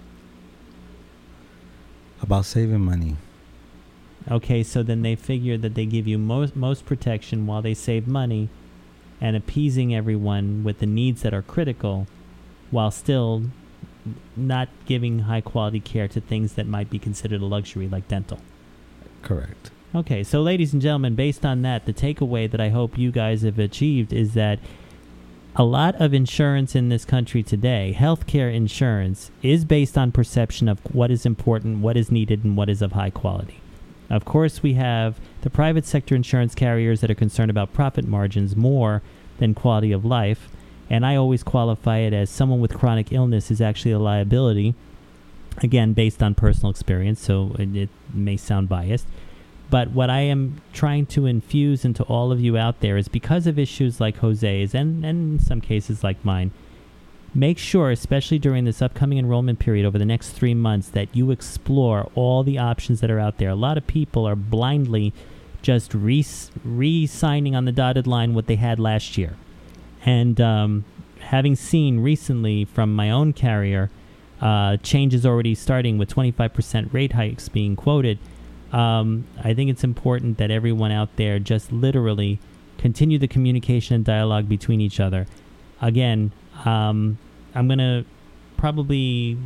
About saving money. Okay, so then they figure that they give you most most protection while they save money and appeasing everyone with the needs that are critical while still not giving high quality care to things that might be considered a luxury like dental. Correct. Okay, so ladies and gentlemen, based on that, the takeaway that I hope you guys have achieved is that a lot of insurance in this country today, healthcare insurance, is based on perception of what is important, what is needed, and what is of high quality. Of course, we have the private sector insurance carriers that are concerned about profit margins more than quality of life. And I always qualify it as someone with chronic illness is actually a liability, again, based on personal experience, so it, it may sound biased. But what I am trying to infuse into all of you out there is because of issues like Jose's and, and in some cases like mine, make sure, especially during this upcoming enrollment period over the next three months, that you explore all the options that are out there. A lot of people are blindly just re- re-signing on the dotted line what they had last year. And um, having seen recently from my own carrier, uh, changes already starting with twenty-five percent rate hikes being quoted, um, I think it's important that everyone out there just literally continue the communication and dialogue between each other. Again, um, I'm going to probably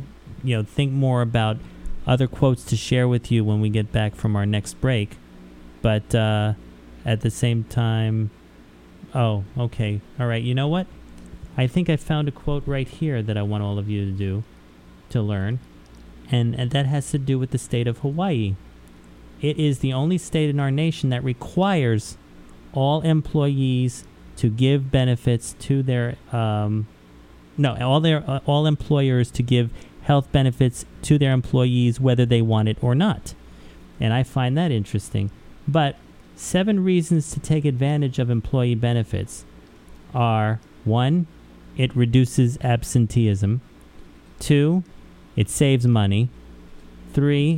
you know, think more about other quotes to share with you when we get back from our next break. But uh, at the same time, oh, okay. All right. You know what? I think I found a quote right here that I want all of you to do, to learn. And, and that has to do with the state of Hawaii. It is the only state in our nation that requires all employees to give benefits to their, um, no, all their uh, all employers to give health benefits to their employees whether they want it or not. And I find that interesting. But seven reasons to take advantage of employee benefits are: one, it reduces absenteeism; two, it saves money; three,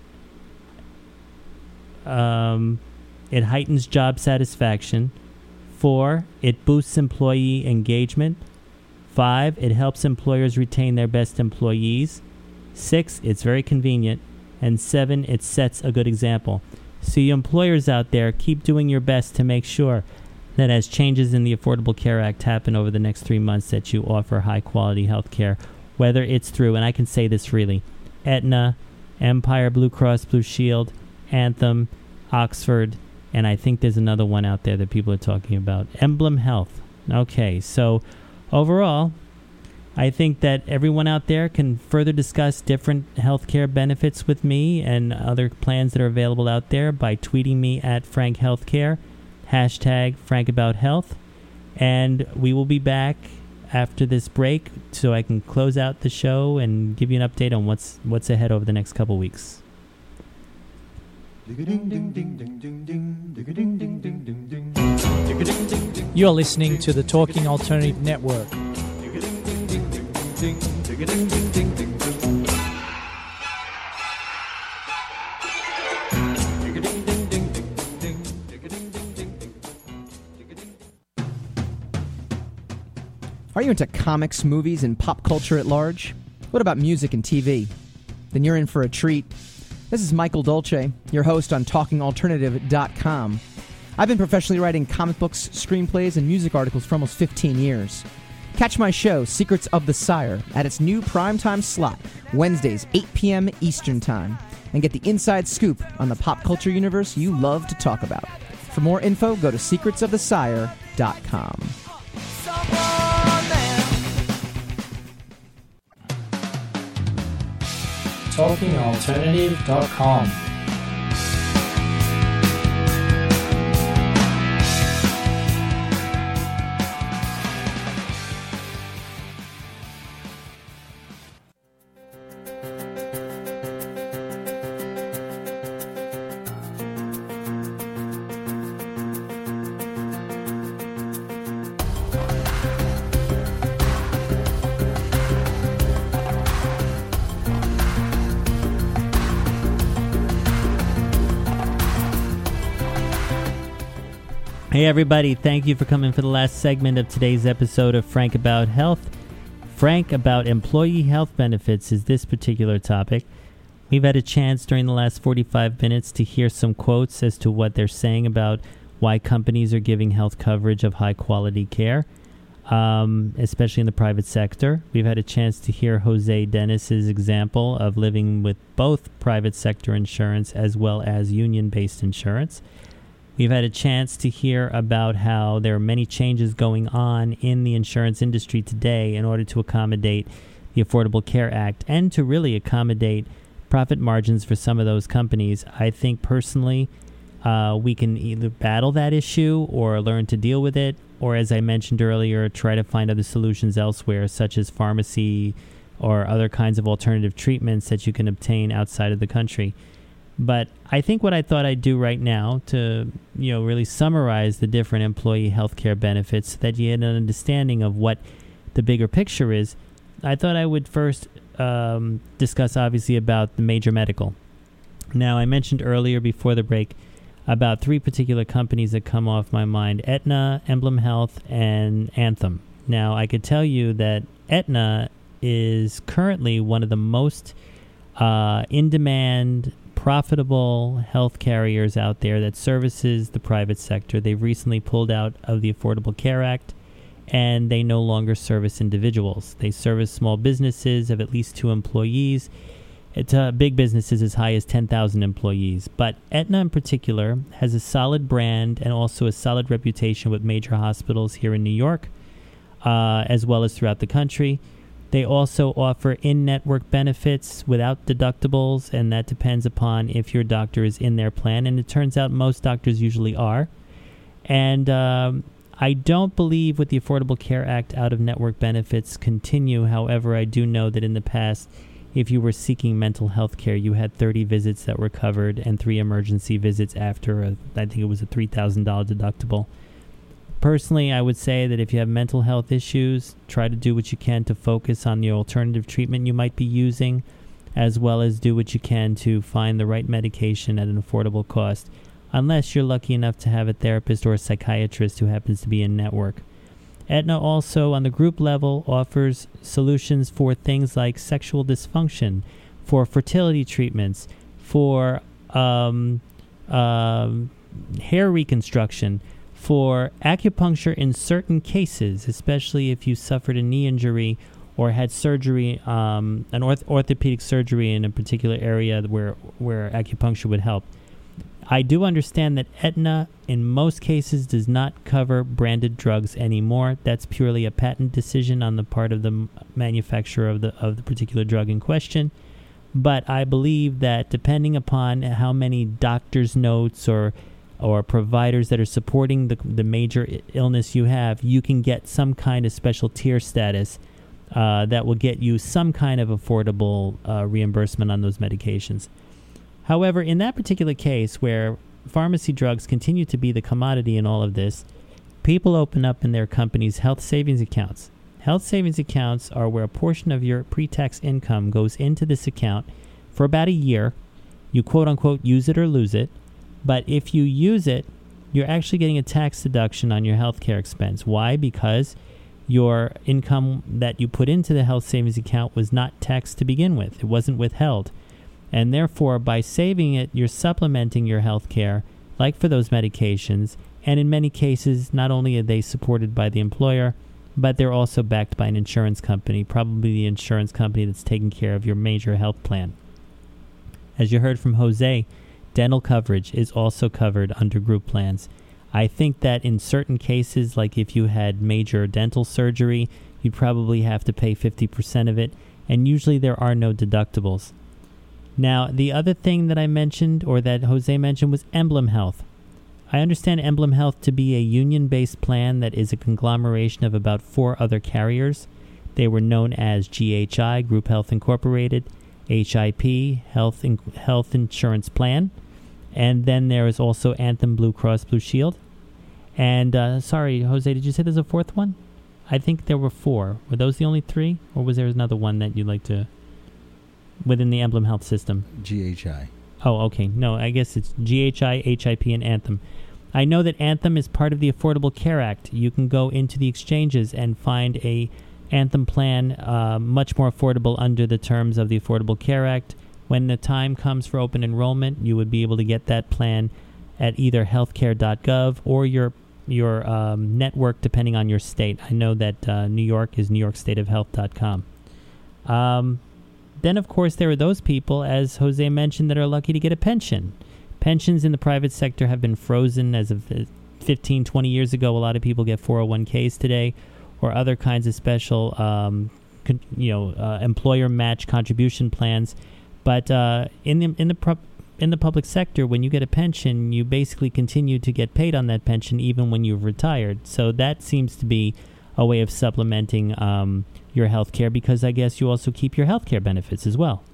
um, it heightens job satisfaction; four, it boosts employee engagement; five, it helps employers retain their best employees; six, it's very convenient; and seven, it sets a good example. So you employers out there, keep doing your best to make sure that as changes in the Affordable Care Act happen over the next three months that you offer high-quality health care, whether it's through, and I can say this freely, Aetna, Empire Blue Cross Blue Shield, Anthem, Oxford, and I think there's another one out there that people are talking about, Emblem Health. Okay, so overall, I think that everyone out there can further discuss different healthcare benefits with me and other plans that are available out there by tweeting me at Frank Healthcare, hashtag FrankAboutHealth, and we will be back after this break so I can close out the show and give you an update on what's what's ahead over the next couple weeks. You're listening to the Talking Alternative Network. Are you into comics, movies, and pop culture at large? What about music and T V? Then you're in for a treat. This is Michael Dolce, your host on talking alternative dot com. I've been professionally writing comic books, screenplays, and music articles for almost fifteen years. Catch my show, Secrets of the Sire, at its new primetime slot, Wednesdays, eight p.m. Eastern Time, and get the inside scoop on the pop culture universe you love to talk about. For more info, go to secrets of the sire dot com. talking alternative dot com. Hey everybody, thank you for coming for the last segment of today's episode of Frank About Health. Frank About Employee Health Benefits is this particular topic. We've had a chance during the last forty-five minutes to hear some quotes as to what they're saying about why companies are giving health coverage of high quality care, um, especially in the private sector. We've had a chance to hear Jose Dennis's example of living with both private sector insurance as well as union-based insurance. We've had a chance to hear about how there are many changes going on in the insurance industry today in order to accommodate the Affordable Care Act and to really accommodate profit margins for some of those companies. I think personally uh, we can either battle that issue or learn to deal with it, or as I mentioned earlier, try to find other solutions elsewhere, such as pharmacy or other kinds of alternative treatments that you can obtain outside of the country. But I think what I thought I'd do right now to, you know, really summarize the different employee health care benefits so that you had an understanding of what the bigger picture is, I thought I would first um, discuss, obviously, about the major medical. Now, I mentioned earlier before the break about three particular companies that come off my mind: Aetna, Emblem Health, and Anthem. Now, I could tell you that Aetna is currently one of the most uh, in-demand, profitable health carriers out there that services the private sector. They've recently pulled out of the Affordable Care Act, and they no longer service individuals. They service small businesses of at least two employees. It's uh, big businesses as high as ten thousand employees. But Aetna in particular has a solid brand and also a solid reputation with major hospitals here in New York, uh, as well as throughout the country. They also offer in-network benefits without deductibles, and that depends upon if your doctor is in their plan. And it turns out most doctors usually are. And um, I don't believe with the Affordable Care Act out-of-network benefits continue. However, I do know that in the past, if you were seeking mental health care, you had thirty visits that were covered and three emergency visits after, a, I think it was a three thousand dollars deductible. Personally, I would say that if you have mental health issues, try to do what you can to focus on the alternative treatment you might be using, as well as do what you can to find the right medication at an affordable cost, unless you're lucky enough to have a therapist or a psychiatrist who happens to be in network. Aetna also, on the group level, offers solutions for things like sexual dysfunction, for fertility treatments, for um, um, hair reconstruction, for acupuncture in certain cases, especially if you suffered a knee injury or had surgery, um, an orth- orthopedic surgery in a particular area where where acupuncture would help. I do understand that Aetna, in most cases, does not cover branded drugs anymore. That's purely a patent decision on the part of the m- manufacturer of the of the particular drug in question. But I believe that depending upon how many doctor's notes or or providers that are supporting the the major I- illness you have, you can get some kind of special tier status uh, that will get you some kind of affordable uh, reimbursement on those medications. However, in that particular case where pharmacy drugs continue to be the commodity in all of this, people open up in their companies health savings accounts. Health savings accounts are where a portion of your pre-tax income goes into this account for about a year. You quote-unquote use it or lose it. But if you use it, you're actually getting a tax deduction on your health care expense. Why? Because your income that you put into the health savings account was not taxed to begin with. It wasn't withheld. And therefore, by saving it, you're supplementing your health care, like for those medications. And in many cases, not only are they supported by the employer, but they're also backed by an insurance company, probably the insurance company that's taking care of your major health plan. As you heard from Jose, dental coverage is also covered under group plans. I think that in certain cases, like if you had major dental surgery, you'd probably have to pay fifty percent of it, and usually there are no deductibles. Now, the other thing that I mentioned, or that Jose mentioned, was Emblem Health. I understand Emblem Health to be a union-based plan that is a conglomeration of about four other carriers. They were known as G H I, Group Health Incorporated, H I P, Health in- Health Insurance Plan, and then there is also Anthem Blue Cross Blue Shield. And, uh, sorry, Jose, did you say there's a fourth one? I think there were four. Were those the only three? Or was there another one that you'd like to... within the Emblem Health system? G H I. Oh, okay. No, I guess it's G H I, H I P, and Anthem. I know that Anthem is part of the Affordable Care Act. You can go into the exchanges and find a Anthem plan uh, much more affordable under the terms of the Affordable Care Act. When the time comes for open enrollment, you would be able to get that plan at either healthcare dot gov or your your um, network, depending on your state. I know that uh, New York is new york state of health dot com. Um... Then, of course, there are those people, as Jose mentioned, that are lucky to get a pension. Pensions in the private sector have been frozen as of fifteen, twenty years ago. A lot of people get four oh one k's today or other kinds of special um, con- you know, uh, employer match contribution plans. But uh, in the in the pro- in the public sector, when you get a pension, you basically continue to get paid on that pension even when you've retired. So that seems to be a way of supplementing um, your health care, because I guess you also keep your health care benefits as well.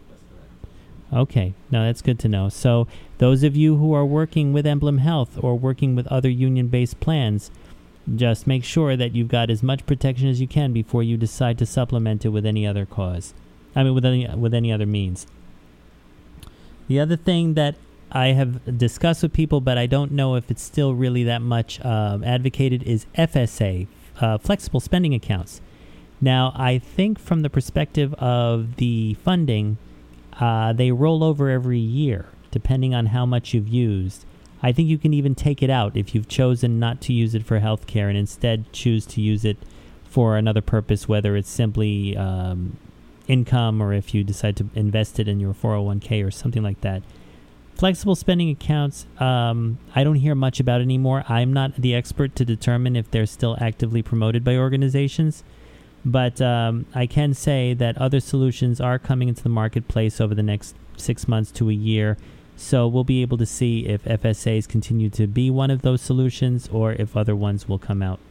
Okay, no, that's good to know. So those of you who are working with Emblem Health or working with other union-based plans, just make sure that you've got as much protection as you can before you decide to supplement it with any other cause. I mean, with any, with any other means. The other thing that I have discussed with people, but I don't know if it's still really that much uh, advocated, is F S A, uh, flexible spending accounts. Now, I think from the perspective of the funding, uh, they roll over every year, depending on how much you've used. I think you can even take it out if you've chosen not to use it for healthcare and instead choose to use it for another purpose, whether it's simply um, income or if you decide to invest it in your four oh one k or something like that. Flexible spending accounts, um, I don't hear much about anymore. I'm not the expert to determine if they're still actively promoted by organizations, but um, I can say that other solutions are coming into the marketplace over the next six months to a year. So we'll be able to see if F S As continue to be one of those solutions or if other ones will come out.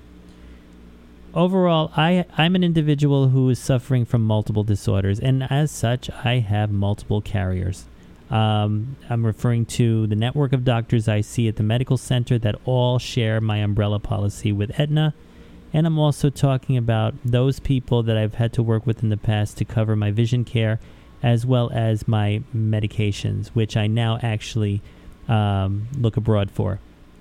Overall, I, I'm an individual who is suffering from multiple disorders, and as such, I have multiple carriers. Um, I'm referring to the network of doctors I see at the medical center that all share my umbrella policy with Aetna, and I'm also talking about those people that I've had to work with in the past to cover my vision care, as well as my medications, which I now actually um, look abroad for.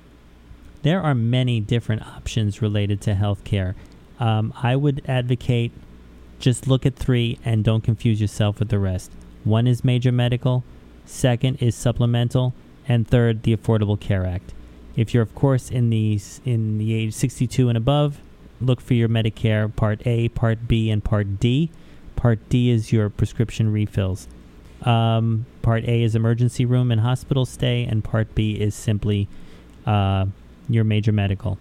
There are many different options related to healthcare. Um, I would advocate just look at three and don't confuse yourself with the rest. One is major medical, second is supplemental, and third, the Affordable Care Act. If you're, of course, in the in the age sixty-two and above, look for your Medicare Part A, Part B, and Part D. Part D is your prescription refills. Um, Part A is emergency room and hospital stay, and Part B is simply uh, your major medical.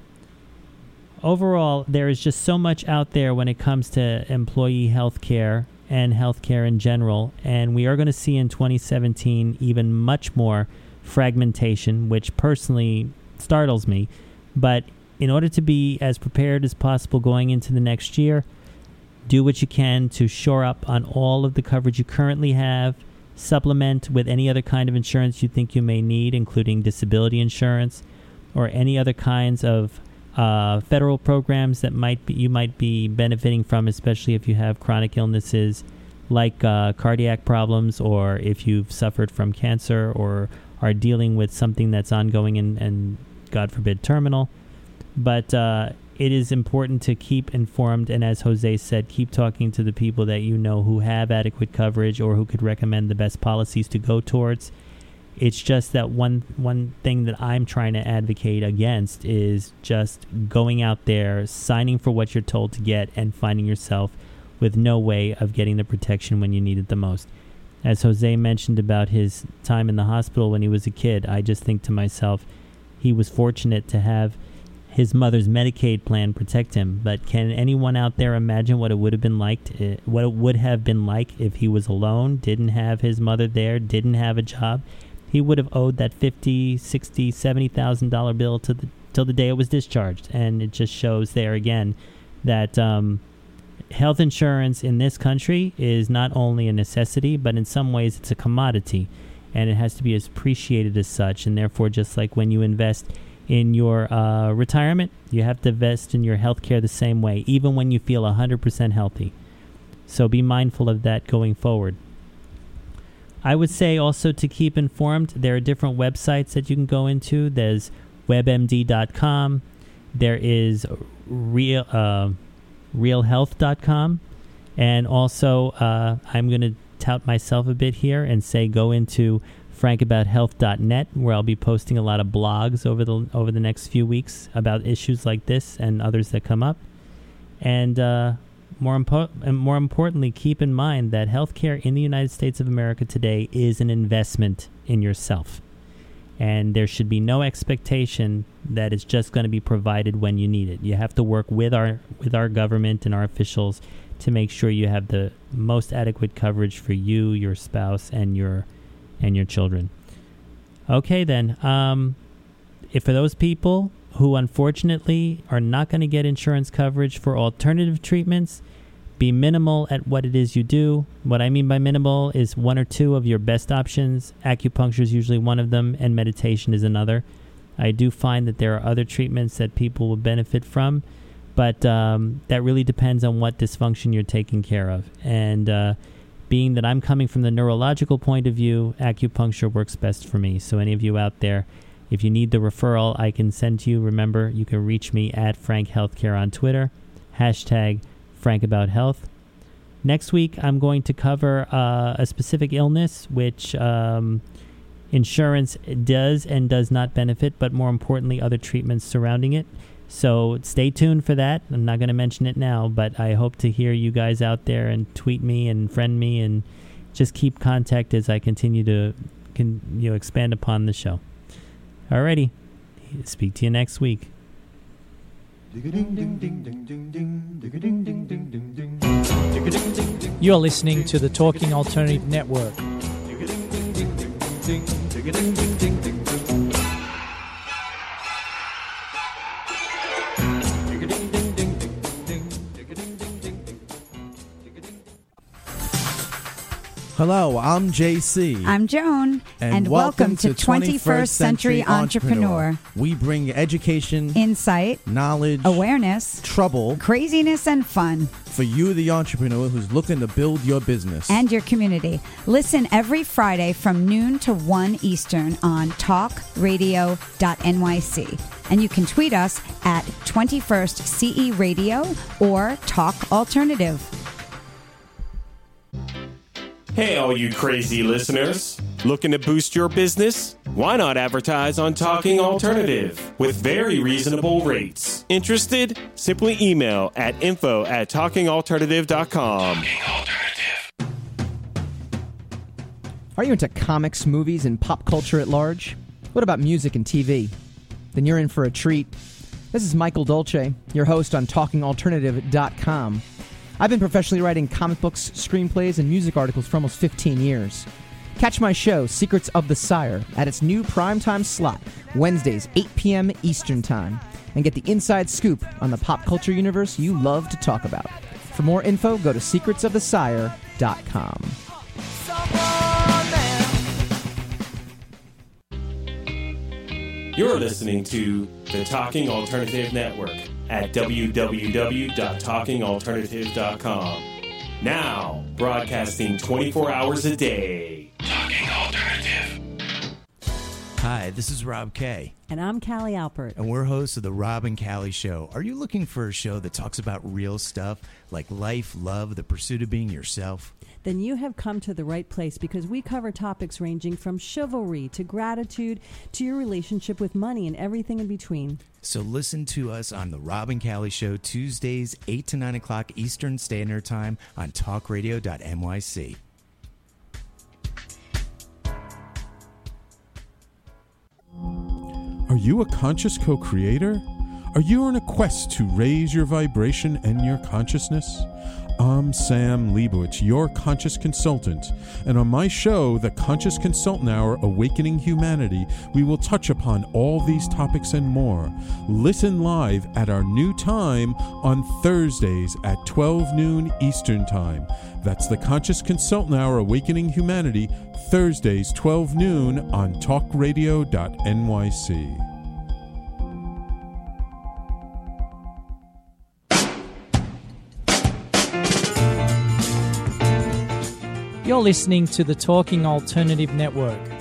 Overall, there is just so much out there when it comes to employee health care and healthcare in general, and we are going to see in twenty seventeen even much more fragmentation, which personally startles me. But in order to be as prepared as possible going into the next year, do what you can to shore up on all of the coverage you currently have, supplement with any other kind of insurance you think you may need, including disability insurance or any other kinds of Uh, federal programs that might be, you might be benefiting from, especially if you have chronic illnesses like uh, cardiac problems, or if you've suffered from cancer or are dealing with something that's ongoing and, and God forbid, terminal. But uh, it is important to keep informed, and as Jose said, keep talking to the people that you know who have adequate coverage or who could recommend the best policies to go towards. It's just that one one thing that I'm trying to advocate against is just going out there, signing for what you're told to get, and finding yourself with no way of getting the protection when you need it the most. As Jose mentioned about his time in the hospital when he was a kid, I just think to myself, he was fortunate to have his mother's Medicaid plan protect him. But can anyone out there imagine what it would have been like, to, what it would have been like if he was alone, didn't have his mother there, didn't have a job? He would have owed that fifty, sixty, seventy thousand dollar bill to the till the day it was discharged, and it just shows there again that um, health insurance in this country is not only a necessity, but in some ways it's a commodity, and it has to be appreciated as such. And therefore, just like when you invest in your uh, retirement, you have to invest in your health care the same way, even when you feel one hundred percent healthy. So be mindful of that going forward. I would say also to keep informed, there are different websites that you can go into. There's web M D dot com. There is real, uh, real health dot com. And also, uh, I'm going to tout myself a bit here and say go into frank about health dot net, where I'll be posting a lot of blogs over the over the next few weeks about issues like this and others that come up. And uh, more impo- and more importantly, keep in mind that healthcare in the United States of America today is an investment in yourself. And there should be no expectation that it's just going to be provided when you need it. You have to work with our with our government and our officials to make sure you have the most adequate coverage for you, your spouse, and your and your children. Okay, then. Um, if for those people who unfortunately are not going to get insurance coverage for alternative treatments, be minimal at what it is you do. What I mean by minimal is one or two of your best options. Acupuncture is usually one of them, and meditation is another. I do find that there are other treatments that people will benefit from, but um, that really depends on what dysfunction you're taking care of. And uh, being that I'm coming from the neurological point of view, acupuncture works best for me. So any of you out there, if you need the referral, I can send to you. Remember, you can reach me at Frank Healthcare on Twitter, hashtag Frank About Health. Next week, I'm going to cover uh, a specific illness which um, insurance does and does not benefit, but more importantly, other treatments surrounding it. So stay tuned for that. I'm not going to mention it now, but I hope to hear you guys out there and tweet me and friend me and just keep contact as I continue to can, you know, expand upon the show. Alrighty. Speak to you next week. You're listening to the Talking Alternative Network. Hello, I'm J C. I'm Joan. And, and welcome, welcome to twenty-first Century Entrepreneur. Entrepreneur. We bring education, insight, knowledge, awareness, trouble, craziness, and fun for you, the entrepreneur who's looking to build your business and your community. Listen every Friday from noon to one Eastern on talk radio dot N Y C. And you can tweet us at twenty-first C E Radio or Talk Alternative. Hey, all you crazy listeners. Looking to boost your business? Why not advertise on Talking Alternative with very reasonable rates? Interested? Simply email at info at talking alternative dot com. Talking Alternative. Are you into comics, movies, and pop culture at large? What about music and T V? Then you're in for a treat. This is Michael Dolce, your host on talking alternative dot com. I've been professionally writing comic books, screenplays, and music articles for almost fifteen years. Catch my show, Secrets of the Sire, at its new primetime slot, Wednesdays, eight p.m. Eastern Time, and get the inside scoop on the pop culture universe you love to talk about. For more info, go to secrets of the sire dot com. You're listening to the Talking Alternative Network at w w w dot talking alternative dot com. Now, broadcasting twenty-four hours a day. Talking Alternative. Hi, this is Rob Kay. And I'm Callie Alpert. And we're hosts of The Rob and Callie Show. Are you looking for a show that talks about real stuff like life, love, the pursuit of being yourself? Then you have come to the right place, because we cover topics ranging from chivalry to gratitude to your relationship with money and everything in between. So listen to us on The Rob and Callie Show, Tuesdays, eight to nine o'clock Eastern Standard Time on talk radio dot N Y C. Are you a conscious co-creator? Are you on a quest to raise your vibration and your consciousness? I'm Sam Leibowitz, your conscious consultant, and on my show, The Conscious Consultant Hour, Awakening Humanity, we will touch upon all these topics and more. Listen live at our new time on Thursdays at twelve noon Eastern Time. That's The Conscious Consultant Hour, Awakening Humanity, Thursdays, twelve noon on talk radio dot N Y C. You're listening to the Talking Alternative Network.